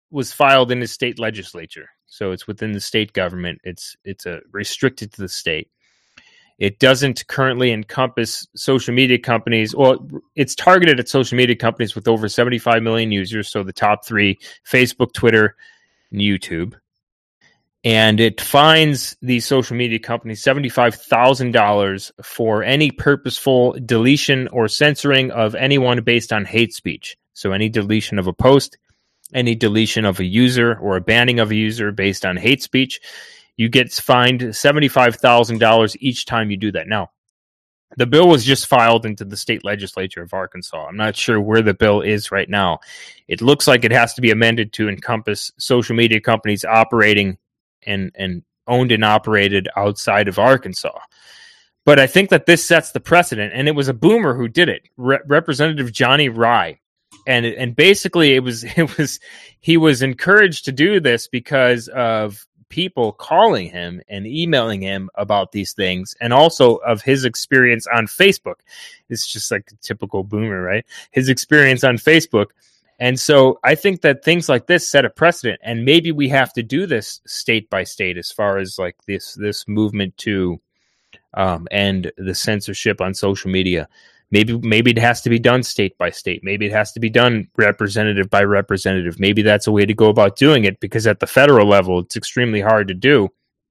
was filed in the state legislature. So it's within the state government. It's it's a restricted to the state. It doesn't currently encompass social media companies. Well, it's targeted at social media companies with over seventy-five million users. So the top three, Facebook, Twitter, and YouTube. And it fines these social media companies seventy-five thousand dollars for any purposeful deletion or censoring of anyone based on hate speech. So any deletion of a post, any deletion of a user, or a banning of a user based on hate speech, you get fined seventy-five thousand dollars each time you do that. Now, the bill was just filed into the state legislature of Arkansas. I'm not sure where the bill is right now. It looks like it has to be amended to encompass social media companies operating and, and owned and operated outside of Arkansas. But I think that this sets the precedent, and it was a boomer who did it, Re- Representative Johnny Rye. And and basically it was it was he was encouraged to do this because of people calling him and emailing him about these things, and also of his experience on Facebook. It's just like a typical boomer, right? His experience on Facebook. And so I think that things like this set a precedent, and maybe we have to do this state by state as far as like this this movement to um, end the censorship on social media. Maybe maybe it has to be done state by state. Maybe it has to be done representative by representative. Maybe that's a way to go about doing it, because at the federal level, it's extremely hard to do.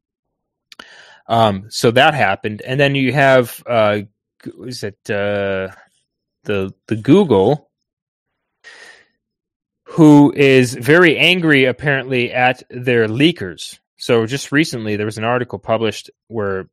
Um, so that happened. And then you have, uh, is it uh, the the Google, who is very angry, apparently, at their leakers. So just recently, there was an article published where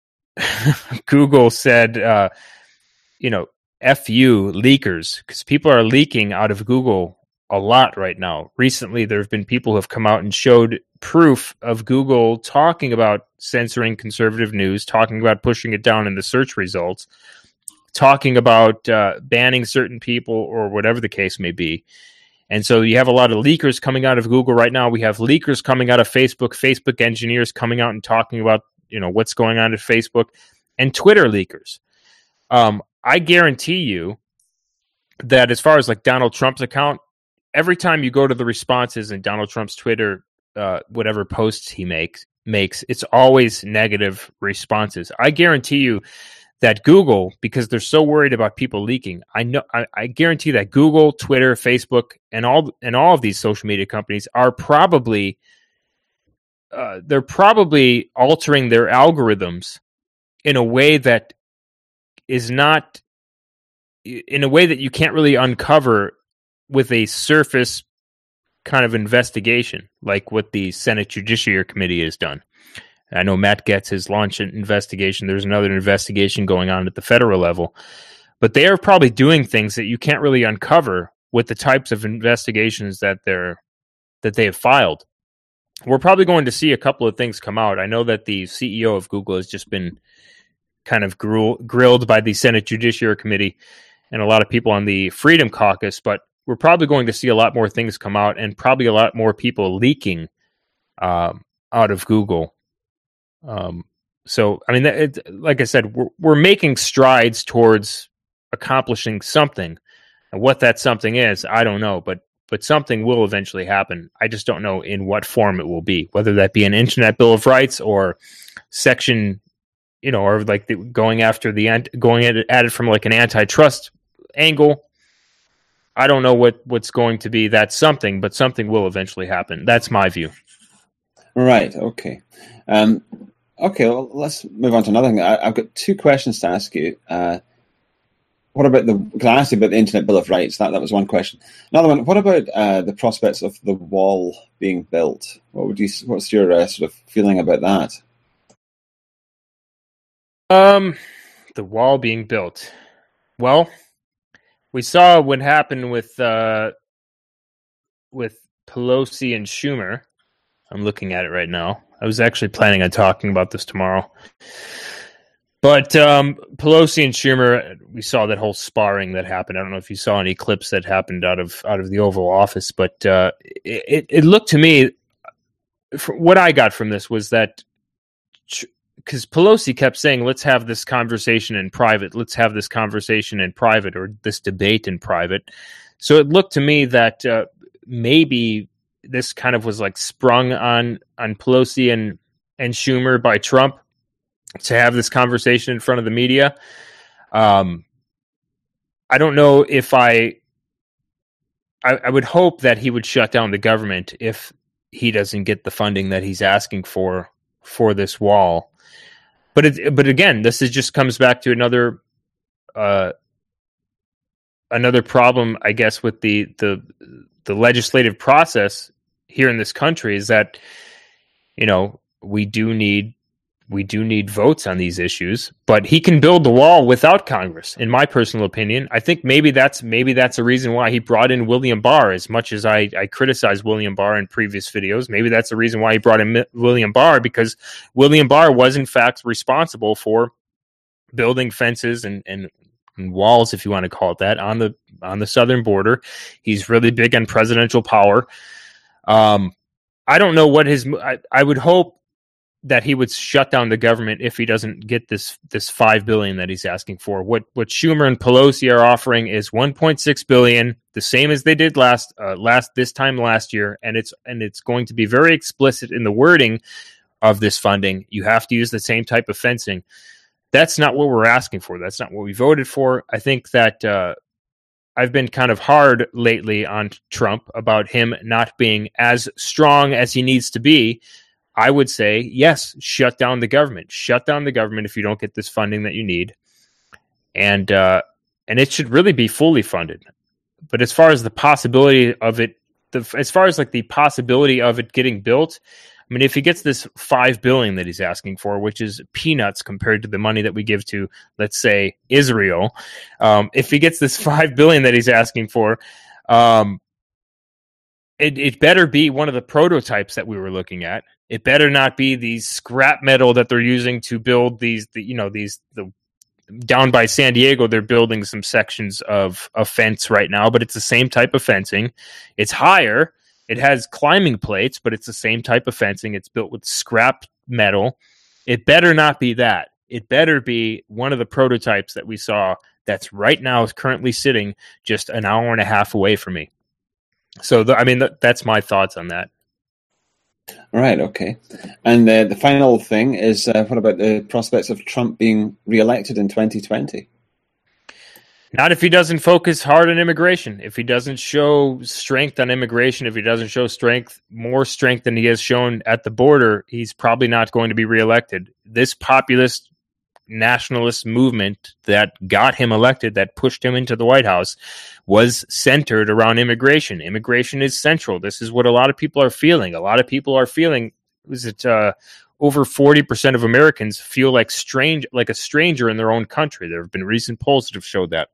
Google said... Uh, you know, F you leakers, because people are leaking out of Google a lot right now. Recently, there have been people who have come out and showed proof of Google talking about censoring conservative news, talking about pushing it down in the search results, talking about uh, banning certain people or whatever the case may be. And so you have a lot of leakers coming out of Google right now. We have leakers coming out of Facebook, Facebook engineers coming out and talking about, you know, what's going on at Facebook, and Twitter leakers. Um, I guarantee you that as far as like Donald Trump's account, every time you go to the responses in Donald Trump's Twitter, uh, whatever posts he makes, makes, it's always negative responses. I guarantee you that Google, because they're so worried about people leaking, I know, I, I guarantee that Google, Twitter, Facebook, and all and all of these social media companies are probably uh, they're probably altering their algorithms in a way that is not in a way that you can't really uncover with a surface kind of investigation, like what the Senate Judiciary Committee has done. I know Matt Gaetz has launched an investigation. There's another investigation going on at the federal level, but they are probably doing things that you can't really uncover with the types of investigations that they're that they have filed. We're probably going to see a couple of things come out. I know that the C E O of Google has just been kind of grill, grilled by the Senate Judiciary Committee and a lot of people on the Freedom Caucus, but we're probably going to see a lot more things come out, and probably a lot more people leaking um, out of Google. Um, so, I mean, it, like I said, we're, we're making strides towards accomplishing something. And what that something is, I don't know, but but something will eventually happen. I just don't know in what form it will be, whether that be an Internet Bill of Rights or section, you know, or like the, going after the going at it, at it from like an antitrust angle. I don't know what, what's going to be that something, but something will eventually happen. That's my view. Right. Okay. Um, okay. Well, let's move on to another thing. I, I've got two questions to ask you. Uh, what about the? Because I asked you about the Internet Bill of Rights. That that was one question. Another one. What about uh, the prospects of the wall being built? What would you? What's your uh, sort of feeling about that? Um, the wall being built. Well, we saw what happened with uh, with Pelosi and Schumer. I'm looking at it right now. I was actually planning on talking about this tomorrow. But um, Pelosi and Schumer, we saw that whole sparring that happened. I don't know if you saw any clips that happened out of out of the Oval Office, but uh, it, it looked to me, what I got from this was that, because Pelosi kept saying, let's have this conversation in private, let's have this conversation in private, or this debate in private. So it looked to me that uh, maybe this kind of was like sprung on on Pelosi and and Schumer by Trump to have this conversation in front of the media. Um, I don't know if I, I, I would hope that he would shut down the government if he doesn't get the funding that he's asking for for this wall. But it, but again, this is just comes back to another uh, another problem, I guess, with the the the legislative process here in this country is that, you know, we do need we do need votes on these issues, but he can build the wall without Congress, in my personal opinion. I think maybe that's maybe that's a reason why he brought in William Barr. As much as I, I criticized William Barr in previous videos, maybe that's the reason why he brought in William Barr, because William Barr was in fact responsible for building fences and, and, and walls, if you want to call it that, on the on the southern border. He's really big on presidential power. Um, I don't know what his. I, I would hope that he would shut down the government if he doesn't get this this five billion that he's asking for. What what Schumer and Pelosi are offering is one point six billion, the same as they did last uh, last this time last year, and it's and it's going to be very explicit in the wording of this funding. You have to use the same type of fencing. That's not what we're asking for. That's not what we voted for. I think that uh, I've been kind of hard lately on Trump about him not being as strong as he needs to be. I would say, yes, shut down the government. Shut down the government if you don't get this funding that you need. And uh, and it should really be fully funded. But as far as the possibility of it, the, as far as like the possibility of it getting built, I mean, if he gets this five billion dollars that he's asking for, which is peanuts compared to the money that we give to, let's say, Israel, um, if he gets this five billion dollars that he's asking for, um, it, it better be one of the prototypes that we were looking at. It better not be the scrap metal that they're using to build these, the, you know, these, the down by San Diego, they're building some sections of a fence right now, but it's the same type of fencing. It's higher. It has climbing plates, but it's the same type of fencing. It's built with scrap metal. It better not be that. It better be one of the prototypes that we saw that's right now is currently sitting just an hour and a half away from me. So, the, I mean, th- that's my thoughts on that. Right, okay. And uh, the final thing is, uh, what about the prospects of Trump being reelected in twenty twenty? Not if he doesn't focus hard on immigration. If he doesn't show strength on immigration, if he doesn't show strength, more strength than he has shown at the border, he's probably not going to be reelected. This populist nationalist movement that got him elected, that pushed him into the White House, was centered around immigration. Immigration is central. This is what a lot of people are feeling. A lot of people are feeling, was it uh, over forty percent of Americans feel like strange, like a stranger in their own country. There have been recent polls that have showed that.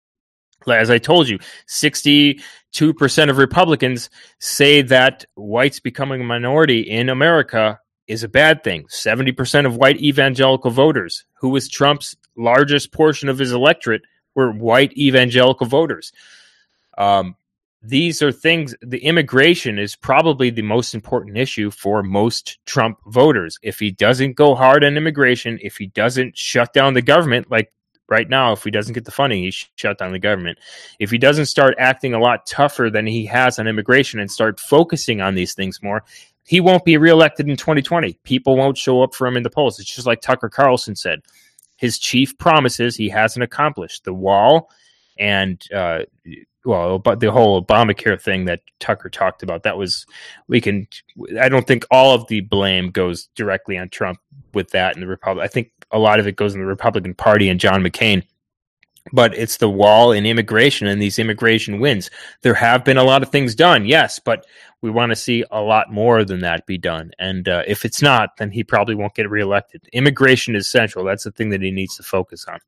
As I told you, sixty-two percent of Republicans say that whites becoming a minority in America is a bad thing. seventy percent of white evangelical voters, who was Trump's largest portion of his electorate, were white evangelical voters. Um, these are things, the immigration is probably the most important issue for most Trump voters. If he doesn't go hard on immigration, if he doesn't shut down the government, like right now, if he doesn't get the funding, he should shut down the government. If he doesn't start acting a lot tougher than he has on immigration and start focusing on these things more, he won't be reelected in twenty twenty. People won't show up for him in the polls. It's just like Tucker Carlson said. His chief promises he hasn't accomplished. The wall and, uh, well, but the whole Obamacare thing that Tucker talked about, that was, we can, I don't think all of the blame goes directly on Trump with that in the Republic. I think a lot of it goes in the Republican Party and John McCain. But it's the wall and immigration and these immigration wins. There have been a lot of things done, yes, but we want to see a lot more than that be done. And uh, if it's not, then he probably won't get reelected. Immigration is central. That's the thing that he needs to focus on.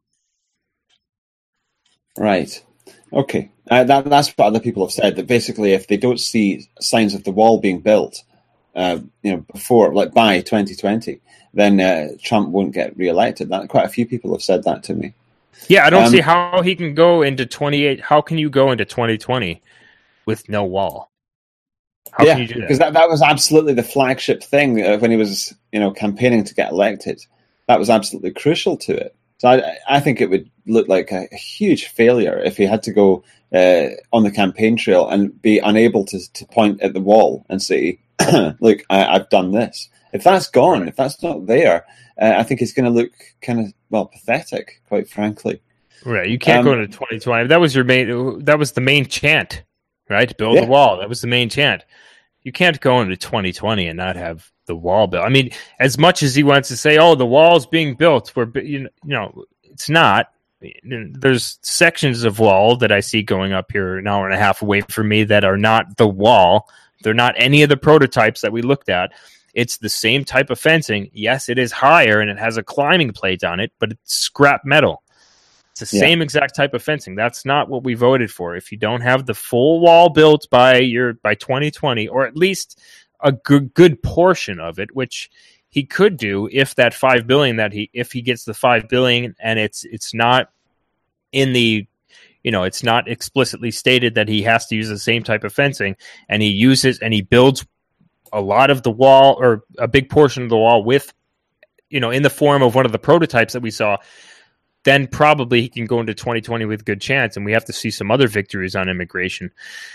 Right. Okay. Uh, that, that's what other people have said, that basically if they don't see signs of the wall being built, uh, you know, before, like by twenty twenty, then uh, Trump won't get reelected. That, quite a few people have said that to me. Yeah, I don't um, see how he can go into twenty-eight. How can you go into twenty twenty with no wall? How yeah, can you do that? Because that, that was absolutely the flagship thing uh, when he was, you know, campaigning to get elected. That was absolutely crucial to it. So I, I think it would look like a, a huge failure if he had to go uh, on the campaign trail and be unable to, to point at the wall and say, look, I, I've done this. If that's gone, right. if that's not there, uh, I think it's going to look kind of, well, pathetic, quite frankly. Right. You can't um, go into twenty twenty. That was your main, that was the main chant, right? Build yeah. the wall. That was the main chant. You can't go into twenty twenty and not have the wall built. I mean, as much as he wants to say, oh, the wall's being built, we're, you know, it's not. There's sections of wall that I see going up here an hour and a half away from me that are not the wall. They're not any of the prototypes that we looked at. It's the same type of fencing. Yes, it is higher and it has a climbing plate on it, but it's scrap metal. It's the yeah. same exact type of fencing. That's not what we voted for. If you don't have the full wall built by your by twenty twenty, or at least a good good portion of it, which he could do if that five billion that he if he gets the five billion and it's it's not in the you know it's not explicitly stated that he has to use the same type of fencing, and he uses and he builds a lot of the wall or a big portion of the wall with you know in the form of one of the prototypes that we saw. Then probably he can go into twenty twenty with a good chance, and we have to see some other victories on immigration.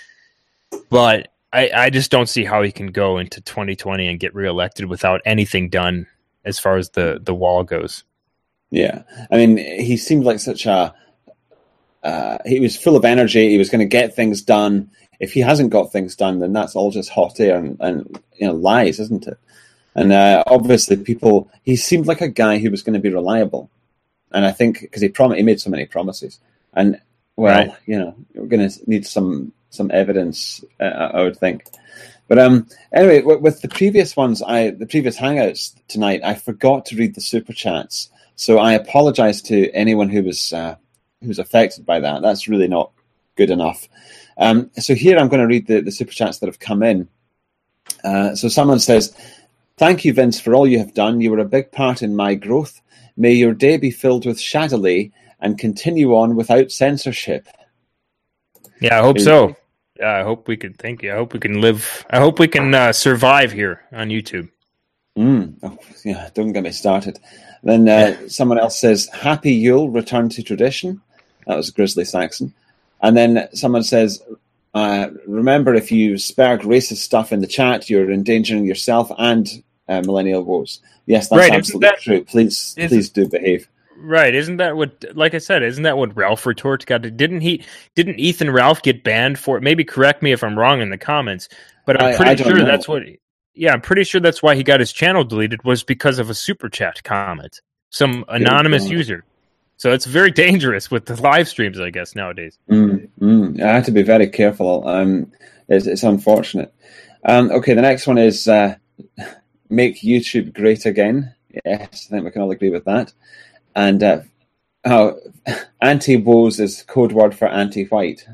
But I, I just don't see how he can go into twenty twenty and get reelected without anything done as far as the, the wall goes. Yeah. I mean, he seemed like such a... Uh, he was full of energy. He was going to get things done. If he hasn't got things done, then that's all just hot air and, and you know lies, isn't it? And uh, obviously people... He seemed like a guy who was going to be reliable. And I think because he prom- he made so many promises, and well, right. you know, we're going to need some some evidence, uh, I would think. But um, anyway, w- with the previous ones, I the previous hangouts tonight, I forgot to read the super chats, so I apologise to anyone who was uh, who was affected by that. That's really not good enough. Um, so here I'm going to read the, the super chats that have come in. Uh, so someone says, "Thank you, Vince, for all you have done. You were a big part in my growth. May your day be filled with Shadowley and continue on without censorship." Yeah, I hope so. Yeah, I hope we can. Thank you. I hope we can live. I hope we can uh, survive here on YouTube. Mm. Oh, yeah, don't get me started. Then uh, someone else says, "Happy Yule, return to tradition." That was Grizzly Saxon. And then someone says, uh, "Remember, if you spark racist stuff in the chat, you're endangering yourself and uh, Millennial Woes." Yes, that's right, absolutely that, true. Please, please do behave. Right, isn't that what? Like I said, isn't that what Ralph Retort got? To, didn't he? Didn't Ethan Ralph get banned for it? Maybe correct me if I'm wrong in the comments, but I'm pretty I, I sure know. that's what. Yeah, I'm pretty sure that's why he got his channel deleted was because of a super chat comment, some anonymous user. So it's very dangerous with the live streams, I guess, nowadays. Mm, mm. I have to be very careful. Um, it's, it's unfortunate. Um, okay, the next one is. Uh, Make YouTube great again. Yes, I think we can all agree with that. And uh, oh, anti-woes is code word for anti-white.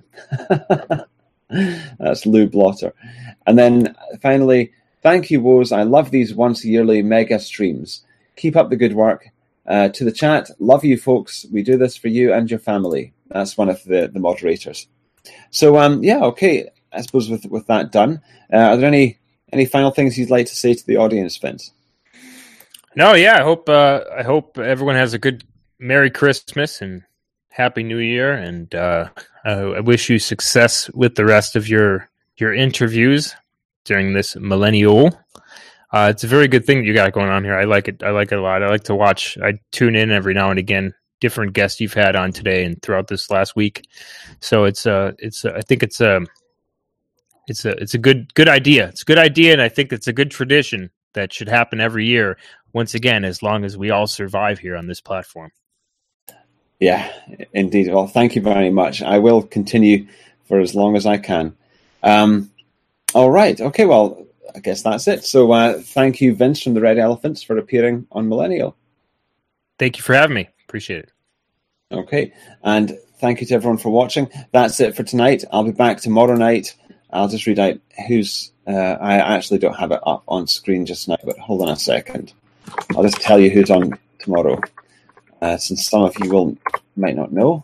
That's Lou Blotter. And then finally, thank you, Woes. I love these once-yearly mega streams. Keep up the good work. Uh, to the chat, love you, folks. We do this for you and your family. That's one of the, the moderators. So, um, yeah, okay. I suppose with with that done, uh, are there any Any final things you'd like to say to the audience, Vince? No, yeah. I hope uh, I hope everyone has a good Merry Christmas and Happy New Year, and uh, I wish you success with the rest of your your interviews during this millennial. Uh, it's a very good thing you got going on here. I like it. I like it a lot. I like to watch. I tune in every now and again. Different guests you've had on today and throughout this last week. So it's uh it's uh, I think it's a. Um, It's a it's a good good idea. It's a good idea, and I think it's a good tradition that should happen every year. Once again, as long as we all survive here on this platform. Yeah, indeed. Well, thank you very much. I will continue for as long as I can. Um, all right. Okay. Well, I guess that's it. So, uh, thank you, Vince from the Red Elephants, for appearing on Millennial. Thank you for having me. Appreciate it. Okay, and thank you to everyone for watching. That's it for tonight. I'll be back tomorrow night. I'll just read out who's... Uh, I actually don't have it up on screen just now, but hold on a second. I'll just tell you who's on tomorrow, uh, since some of you will might not know.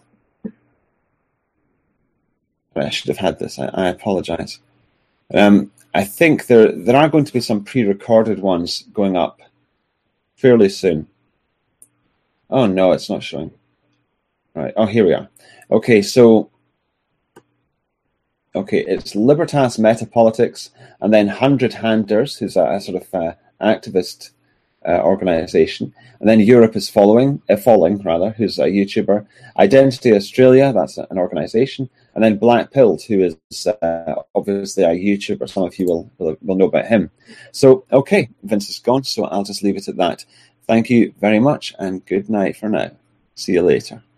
But I should have had this. I, I apologize. Um, I think there there are going to be some pre-recorded ones going up fairly soon. Oh, no, it's not showing. All right. Oh, here we are. Okay, so... Okay, it's Libertas Metapolitics, and then Hundred Handers, who's a, a sort of uh, activist uh, organization, and then Europe is following, uh, Falling, rather, who's a YouTuber. Identity Australia, that's an organization, and then Black Pilled, who is uh, obviously a YouTuber. Some of you will, will will know about him. So, okay, Vince is gone, so I'll just leave it at that. Thank you very much, and good night for now. See you later.